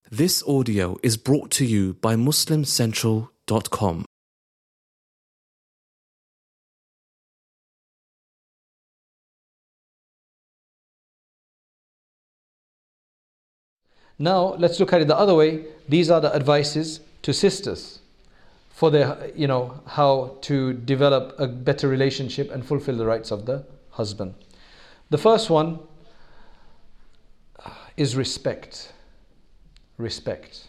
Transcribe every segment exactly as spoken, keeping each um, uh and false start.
This audio is brought to you by Muslim Central dot com. Now, let's look at it the other way. These are the advices to sisters for their, you know, how to develop a better relationship and fulfill the rights of the husband. The first one is respect. Respect.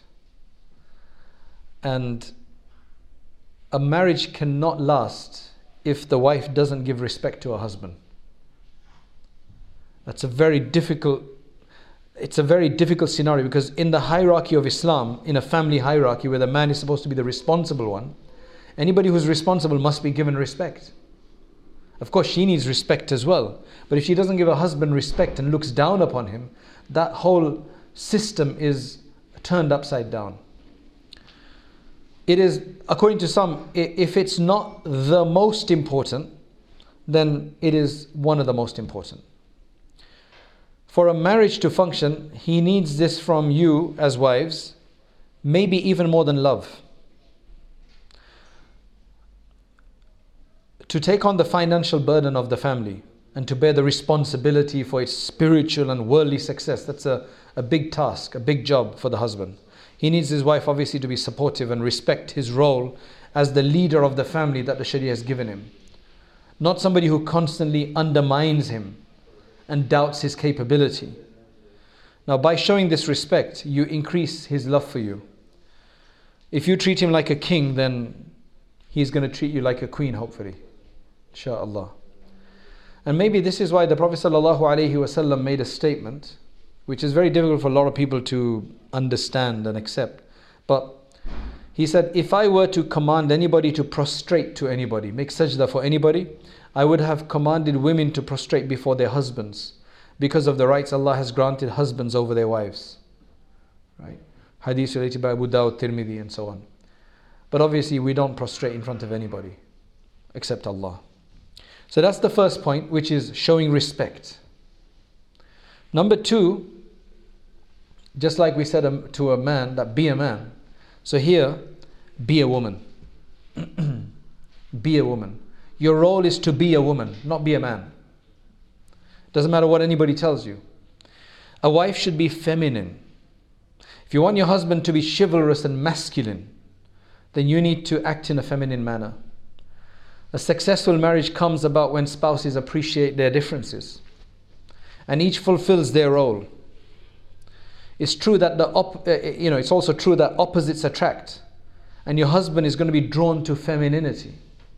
And a marriage cannot last if the wife doesn't give respect to her husband. That's a very difficult It's a very difficult scenario, because in the hierarchy of Islam, in a family hierarchy where the man is supposed to be the responsible one, anybody who's responsible must be given respect. Of course, she needs respect as well. But if she doesn't give her husband respect and looks down upon him, that whole system is turned upside down. It is, according to some, if it's not the most important, then it is one of the most important. For a marriage to function, he needs this from you as wives, maybe even more than love. To take on the financial burden of the family and to bear the responsibility for its spiritual and worldly success, that's a, a big task, a big job for the husband. He needs his wife obviously to be supportive and respect his role as the leader of the family that the Sharia has given him. Not somebody who constantly undermines him and doubts his capability. Now, by showing this respect, you increase his love for you. If you treat him like a king, then he's going to treat you like a queen, hopefully. Insha'Allah. And maybe this is why the Prophet ﷺ made a statement, which is very difficult for a lot of people to understand and accept. But he said, if I were to command anybody to prostrate to anybody, make sajda for anybody, I would have commanded women to prostrate before their husbands because of the rights Allah has granted husbands over their wives. Right? Hadith related by Abu Dawud, Tirmidhi and so on. But obviously we don't prostrate in front of anybody except Allah. So that's the first point, which is showing respect. Number two, just like we said to a man that be a man, so here, be a woman. Be a woman. Your role is to be a woman, not be a man. Doesn't matter what anybody tells you. A wife should be feminine. If you want your husband to be chivalrous and masculine, then you need to act in a feminine manner. A successful marriage comes about when spouses appreciate their differences and each fulfills their role. It's true that the op- you know, it's also true that opposites attract, and your husband is going to be drawn to femininity.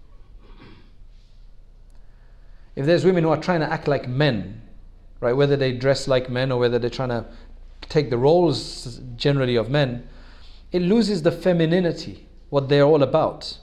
If there's women who are trying to act like men, right, whether they dress like men or whether they're trying to take the roles generally of men, it loses the femininity, what they're all about.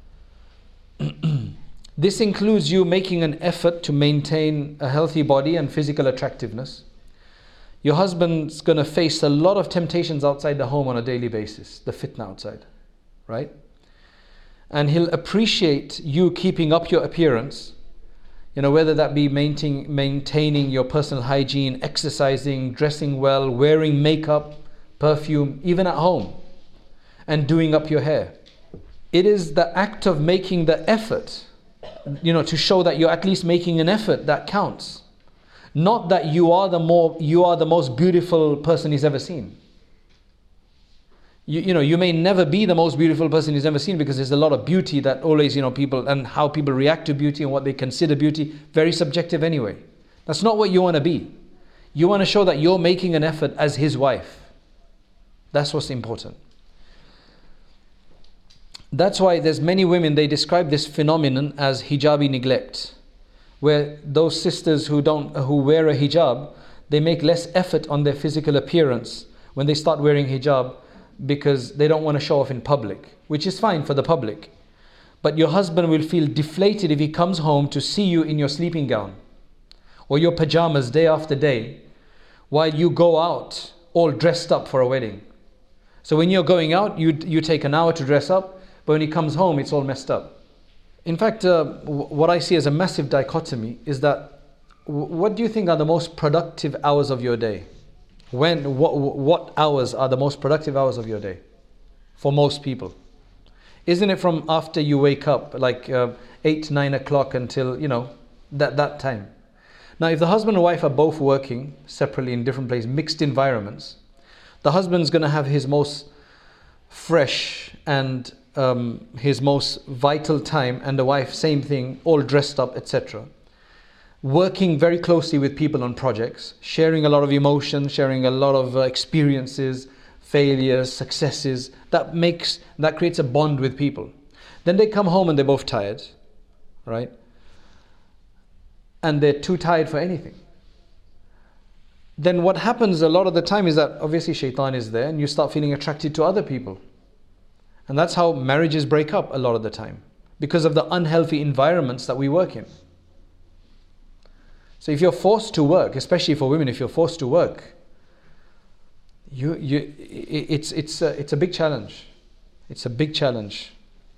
This includes you making an effort to maintain a healthy body and physical attractiveness. Your husband's going to face a lot of temptations outside the home on a daily basis, the fitna outside, right? And he'll appreciate you keeping up your appearance, you know, whether that be maintaining, maintaining your personal hygiene, exercising, dressing well, wearing makeup, perfume, even at home, and doing up your hair. It is the act of making the effort, you know, to show that you're at least making an effort that counts. Not that you are the more you are the most beautiful person he's ever seen. You, you know, you may never be the most beautiful person he's ever seen, because there's a lot of beauty that always, you know, people, and how people react to beauty and what they consider beauty, very subjective anyway. That's not what you want to be. You want to show that you're making an effort as his wife. That's what's important. That's why there's many women, they describe this phenomenon as hijabi neglect, where those sisters who don't who wear a hijab, they make less effort on their physical appearance when they start wearing hijab, because they don't want to show off in public, which is fine for the public. But your husband will feel deflated if he comes home to see you in your sleeping gown or your pajamas day after day, while you go out all dressed up for a wedding. So when you're going out, you you take an hour to dress up, but when he comes home, it's all messed up. In fact, uh, w- what I see as a massive dichotomy is that w- what do you think are the most productive hours of your day? When, what, what hours are the most productive hours of your day? For most people. Isn't it from after you wake up, like uh, eight, nine o'clock until, you know, that, that time? Now, if the husband and wife are both working separately in different places, mixed environments, the husband's going to have his most fresh and um, his most vital time, and the wife, same thing, all dressed up, et cetera. Working very closely with people on projects, sharing a lot of emotion, sharing a lot of uh, experiences, failures, successes. That makes, that creates a bond with people. Then they come home and they're both tired, right? And they're too tired for anything. Then what happens a lot of the time is that obviously shaitan is there and you start feeling attracted to other people. And that's how marriages break up a lot of the time, because of the unhealthy environments that we work in. So if you're forced to work, especially for women, if you're forced to work, you, you, it's, it's, a, it's a big challenge. It's a big challenge.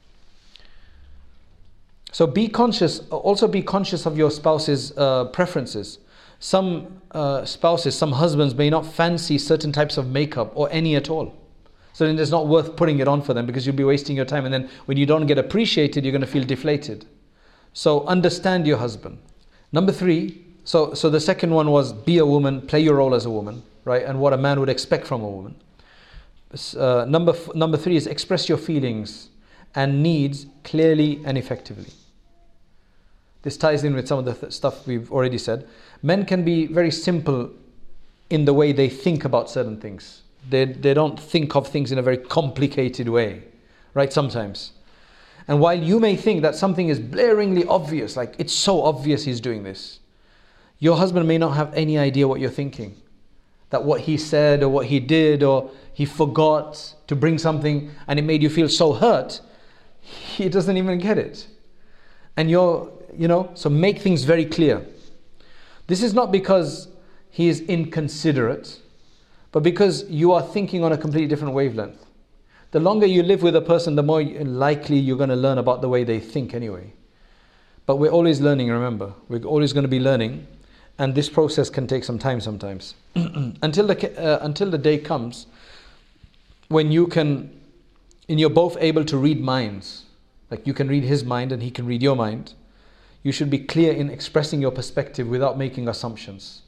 So be conscious, also be conscious of your spouse's uh, preferences. Some uh, spouses, some husbands may not fancy certain types of makeup or any at all. So then it's not worth putting it on for them, because you'll be wasting your time, and then when you don't get appreciated, you're going to feel deflated. So understand your husband. Number three, so, so the second one was be a woman, play your role as a woman, right? And what a man would expect from a woman. Uh, number, f- number three is express your feelings and needs clearly and effectively. This ties in with some of the th- stuff we've already said. Men can be very simple in the way they think about certain things. They, they don't think of things in a very complicated way, right? Sometimes. And while you may think that something is blaringly obvious, like it's so obvious he's doing this, your husband may not have any idea what you're thinking. That what he said or what he did, or he forgot to bring something and it made you feel so hurt, he doesn't even get it. And you're, you know, so make things very clear. This is not because he is inconsiderate, but because you are thinking on a completely different wavelength. The longer you live with a person, the more likely you're going to learn about the way they think anyway. But we're always learning, remember. We're always going to be learning. And this process can take some time sometimes. until the uh, until the day comes when you can, and you're both able to read minds. Like you can read his mind and he can read your mind. You should be clear in expressing your perspective without making assumptions.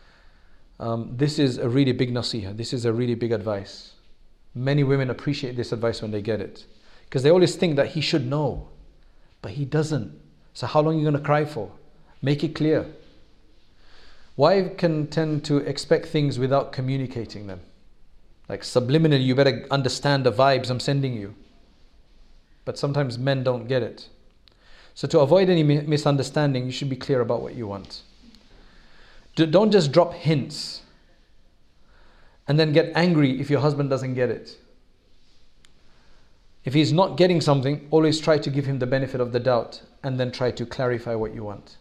Um, this is a really big nasiha. This is a really big advice. Many women appreciate this advice when they get it, because they always think that he should know, but he doesn't. So how long are you going to cry for? Make it clear. Wives can tend to expect things without communicating them. Like subliminally, you better understand the vibes I'm sending you. But sometimes men don't get it. So to avoid any misunderstanding, you should be clear about what you want. Don't just drop hints and then get angry if your husband doesn't get it. If he's not getting something, always try to give him the benefit of the doubt and then try to clarify what you want.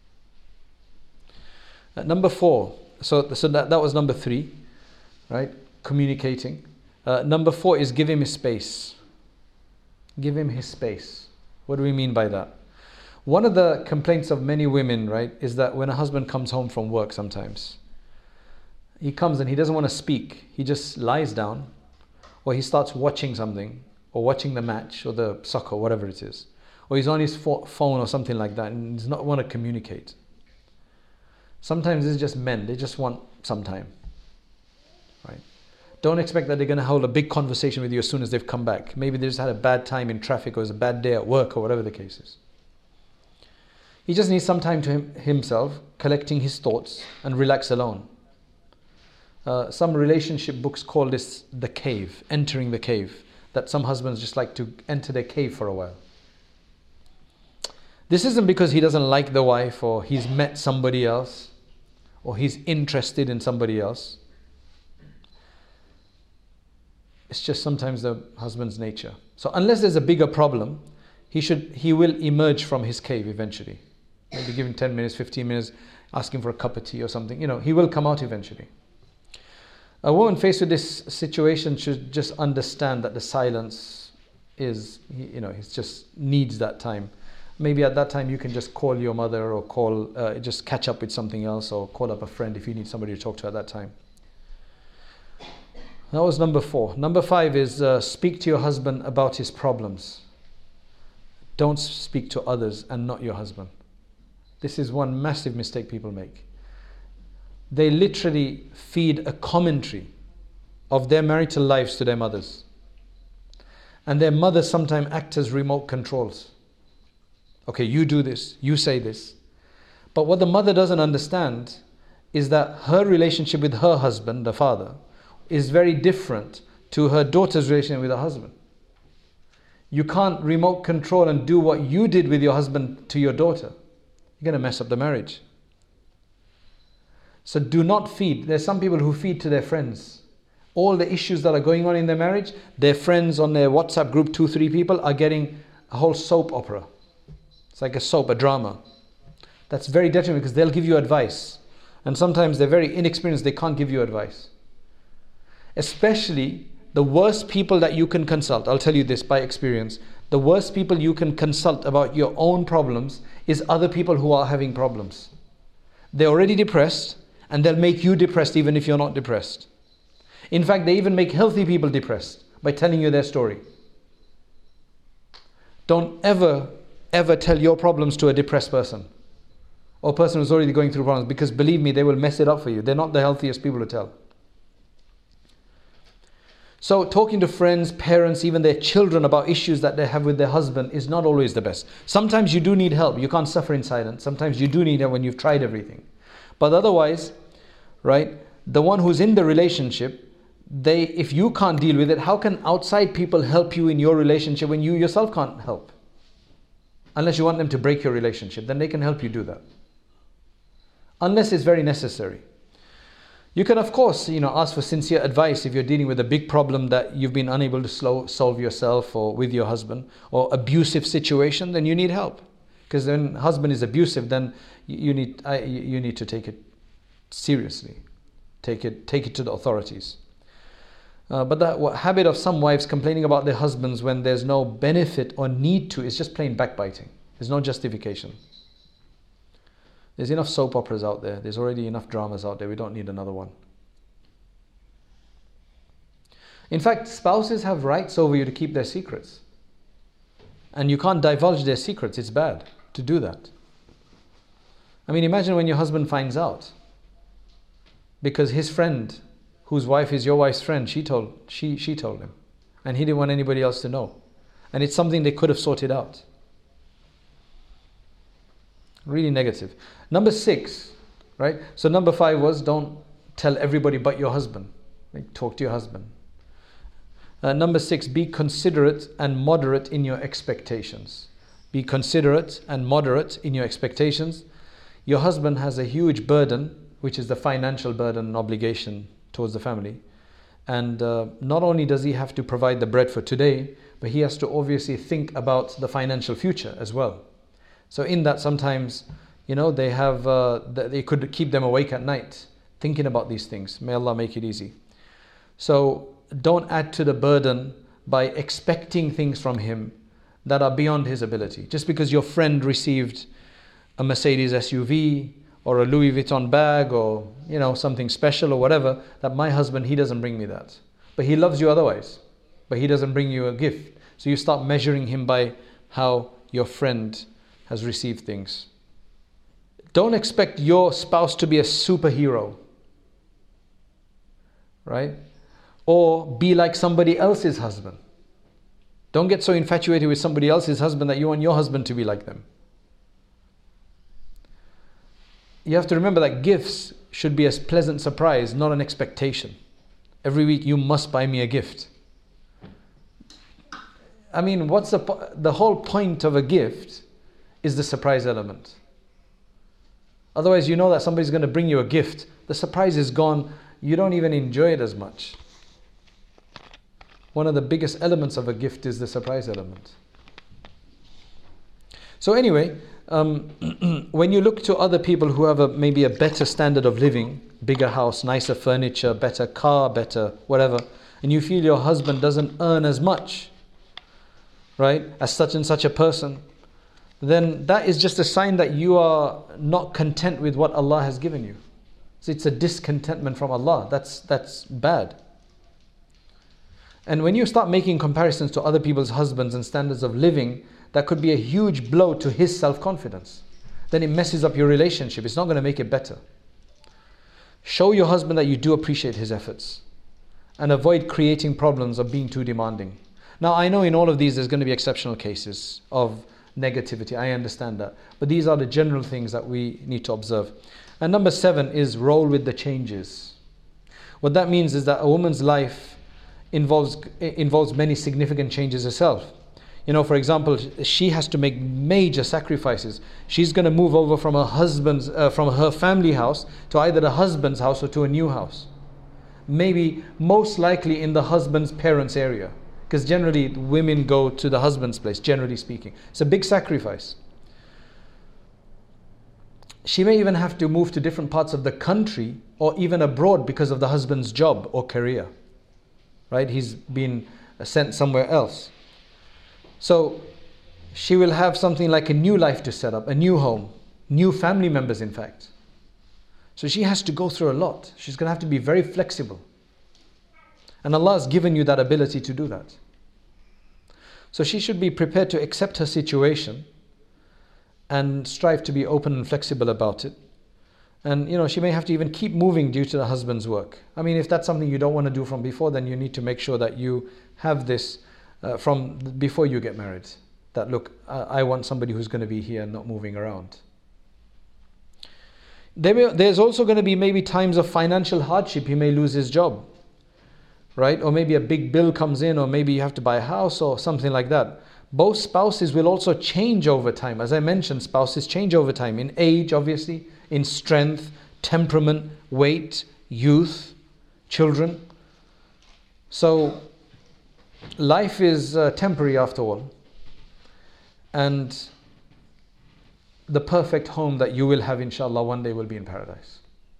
Uh, number four, so, so that, that was number three, right? Communicating. Uh, number four is give him his space. Give him his space. What do we mean by that? One of the complaints of many women, right, is that when a husband comes home from work sometimes, he comes and he doesn't want to speak. He just lies down, or he starts watching something, or watching the match, or the soccer, whatever it is. Or he's on his fo- phone or something like that, and does not want to communicate. Sometimes it's just men, they just want some time, right? Don't expect that they're going to hold a big conversation with you as soon as they've come back. Maybe they just had a bad time in traffic, or it's a bad day at work, or whatever the case is. He just needs some time to him, himself, collecting his thoughts and relax alone. Uh, some relationship books call this the cave, entering the cave. That some husbands just like to enter their cave for a while. This isn't because he doesn't like the wife, or he's met somebody else, or he's interested in somebody else. It's just sometimes the husband's nature. So unless there's a bigger problem, he should he will emerge from his cave eventually. Maybe give him ten minutes, fifteen minutes, ask him for a cup of tea or something. You know, he will come out eventually. A woman faced with this situation should just understand that the silence is, you know, he just needs that time. Maybe at that time you can just call your mother, or call, uh, just catch up with something else, or call up a friend if you need somebody to talk to at that time. That was number four. Number five is uh, speak to your husband about his problems. Don't speak to others and not your husband. This is one massive mistake people make. They literally feed a commentary of their marital lives to their mothers. And their mothers sometimes act as remote controls. Okay, you do this, you say this. But what the mother doesn't understand is that her relationship with her husband, the father, is very different to her daughter's relationship with her husband. You can't remote control and do what you did with your husband to your daughter. You're going to mess up the marriage. So do not feed. There's some people who feed to their friends. All the issues that are going on in their marriage, their friends on their WhatsApp group, two, three people, are getting a whole soap opera. It's like a soap, a drama. That's very detrimental because they'll give you advice. And sometimes they're very inexperienced, they can't give you advice. Especially the worst people that you can consult, I'll tell you this by experience, the worst people you can consult about your own problems is other people who are having problems. They're already depressed and they'll make you depressed even if you're not depressed. In fact, they even make healthy people depressed by telling you their story. Don't ever, ever tell your problems to a depressed person or a person who's already going through problems, because believe me, they will mess it up for you. They're not the healthiest people to tell. So talking to friends, parents, even their children about issues that they have with their husband is not always the best. Sometimes you do need help. You can't suffer in silence. Sometimes you do need help when you've tried everything. But otherwise, right, the one who's in the relationship, they, if you can't deal with it, how can outside people help you in your relationship when you yourself can't help? Unless you want them to break your relationship, then they can help you do that. Unless it's very necessary. You can, of course, you know, ask for sincere advice if you're dealing with a big problem that you've been unable to slow, solve yourself or with your husband, or abusive situation, then you need help. Because when husband is abusive, then you need I, you need to take it seriously. Take it take it to the authorities. Uh, but that what, habit of some wives complaining about their husbands when there's no benefit or need to is just plain backbiting. There's no justification. There's enough soap operas out there. There's already enough dramas out there. We don't need another one. In fact, spouses have rights over you to keep their secrets. And you can't divulge their secrets. It's bad to do that. I mean, imagine when your husband finds out. Because his friend, whose wife is your wife's friend, she told, she, she told him. And he didn't want anybody else to know. And it's something they could have sorted out. Really negative. Number six, right? So number five was don't tell everybody but your husband. Like, talk to your husband. Uh, number six, be considerate and moderate in your expectations. Be considerate and moderate in your expectations. Your husband has a huge burden, which is the financial burden and obligation towards the family. And uh, not only does he have to provide the bread for today, but he has to obviously think about the financial future as well. So in that, sometimes, you know, they have, uh, they could keep them awake at night thinking about these things. May Allah make it easy. So don't add to the burden by expecting things from him that are beyond his ability. Just because your friend received a Mercedes S U V or a Louis Vuitton bag or, you know, something special or whatever, that my husband, he doesn't bring me that. But he loves you otherwise. But he doesn't bring you a gift. So you start measuring him by how your friend has received things. Don't expect your spouse to be a superhero, right? Or be like somebody else's husband. Don't get so infatuated with somebody else's husband that you want your husband to be like them. You have to remember that gifts should be a pleasant surprise, not an expectation. Every week you must buy me a gift. I mean, what's the po- the whole point of a gift is the surprise element. Otherwise, you know that somebody's going to bring you a gift. The surprise is gone. You don't even enjoy it as much. One of the biggest elements of a gift is the surprise element. So anyway, um, when you look to other people who have a, maybe a better standard of living, bigger house, nicer furniture, better car, better whatever, and you feel your husband doesn't earn as much, right, as such and such a person, then that is just a sign that you are not content with what Allah has given you. So it's a discontentment from Allah. That's that's bad. And when you start making comparisons to other people's husbands and standards of living, that could be a huge blow to his self-confidence. Then it messes up your relationship. It's not going to make it better. Show your husband that you do appreciate his efforts, and avoid creating problems of being too demanding. Now, I know in all of these there's going to be exceptional cases of negativity. I understand that. But these are the general things that we need to observe. And number seven is roll with the changes. What that means is that a woman's life involves involves many significant changes herself. You know, for example, she has to make major sacrifices. She's going to move over from her husband's, uh, from her family house to either the husband's house or to a new house. Maybe most likely in the husband's parents' area, because generally women go to the husband's place, generally speaking. It's a big sacrifice. She may even have to move to different parts of the country or even abroad because of the husband's job or career. Right? He's been sent somewhere else. So she will have something like a new life to set up, a new home, new family members in fact. So she has to go through a lot. She's going to have to be very flexible. And Allah has given you that ability to do that. So she should be prepared to accept her situation and strive to be open and flexible about it. And you know, she may have to even keep moving due to the husband's work. I mean, if that's something you don't want to do from before, then you need to make sure that you have this uh, from before you get married. That look, I, I want somebody who's going to be here and not moving around. There may, there's also going to be maybe times of financial hardship. He may lose his job, right? Or maybe a big bill comes in, or maybe you have to buy a house or something like that. Both spouses will also change over time. As I mentioned, spouses change over time in age, obviously, in strength, temperament, weight, youth, children. So life is uh, temporary after all. And the perfect home that you will have, inshallah, one day will be in paradise.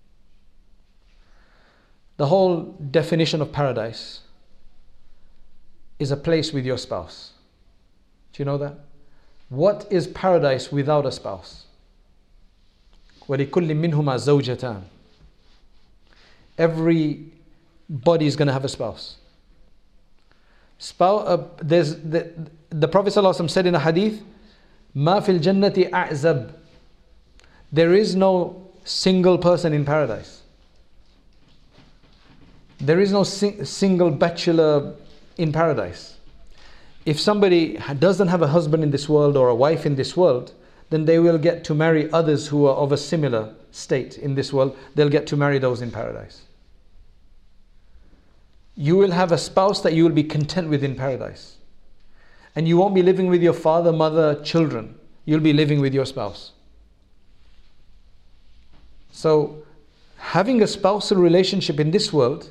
The whole definition of paradise is a place with your spouse. Do you know that? What is paradise without a spouse? وَلِكُلِّ مِنْهُمَا زَوْجَتَانِ. Every body is going to have a spouse. Spouse uh, there's the, the Prophet ﷺ said in a hadith, مَا فِي الْجَنَّةِ أَعْزَبْ. There is no single person in paradise. There is no sing- single bachelor in paradise. If somebody doesn't have a husband in this world or a wife in this world, then they will get to marry others who are of a similar state in this world. They'll get to marry those in paradise. You will have a spouse that you will be content with in paradise. And you won't be living with your father, mother, children. You'll be living with your spouse. So, having a spousal relationship in this world,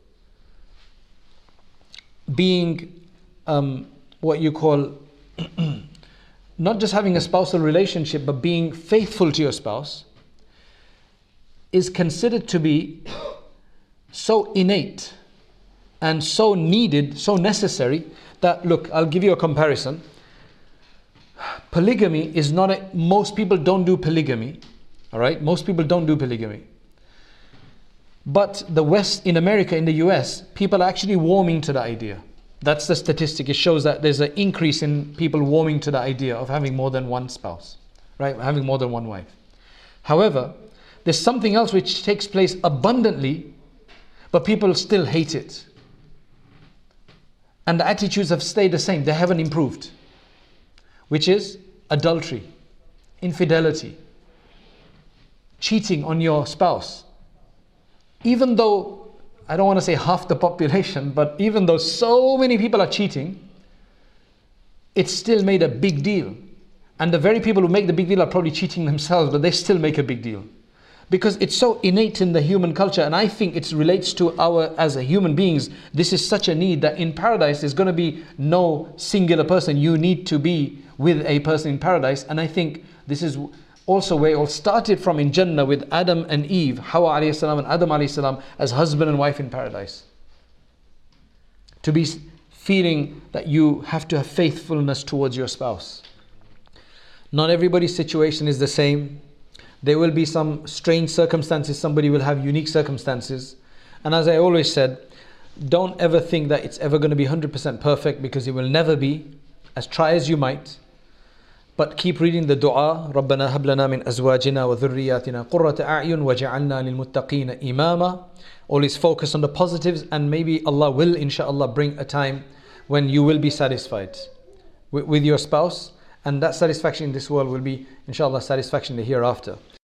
being um, what you call not just having a spousal relationship, but being faithful to your spouse, is considered to be so innate and so needed, so necessary, that look, I'll give you a comparison. Polygamy is not a, most people don't do polygamy, all right? Most people don't do polygamy. But the West, in America, in the U S, people are actually warming to the idea. That's the statistic. It shows that there's an increase in people warming to the idea of having more than one spouse, right? Having more than one wife. However, there's something else which takes place abundantly, but people still hate it. And the attitudes have stayed the same. They haven't improved. Which is adultery, infidelity, cheating on your spouse. Even though, I don't want to say half the population, but even though so many people are cheating, it's still made a big deal. And the very people who make the big deal are probably cheating themselves, but they still make a big deal. Because it's so innate in the human culture, and I think it relates to our, as a human beings, this is such a need that in paradise there's going to be no singular person. You need to be with a person in paradise. And I think this is also where it all started from in Jannah with Adam and Eve, Hawa alayhi salam and Adam alayhi salam, as husband and wife in paradise. To be feeling that you have to have faithfulness towards your spouse. Not everybody's situation is the same. There will be some strange circumstances. Somebody will have unique circumstances. And as I always said, don't ever think that it's ever going to be one hundred percent perfect, because it will never be, as try as you might. But keep reading the dua, رَبَّنَا هَبْ لَنَا مِنْ أَزْوَاجِنَا وَذُرِّيَّاتِنَا قُرَّةَ أَعْيُنٍ وَجَعَلْنَا لِلْمُتَّقِينَ إِمَامًا. Always focus on the positives, and maybe Allah will, inshaAllah, bring a time when you will be satisfied with, with your spouse, and that satisfaction in this world will be, inshaAllah, satisfaction in the hereafter.